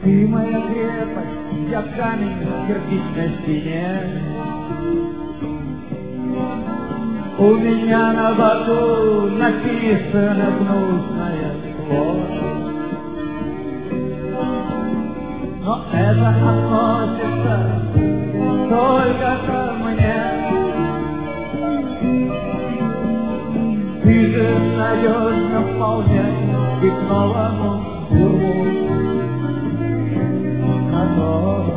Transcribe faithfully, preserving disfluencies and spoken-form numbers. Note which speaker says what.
Speaker 1: Ты моя крепость, я камень в кирпичной стене. У меня на боку написано гнусное слово, но это относится только ко мне. Ты же надежно вполне и к новому дерьму готова.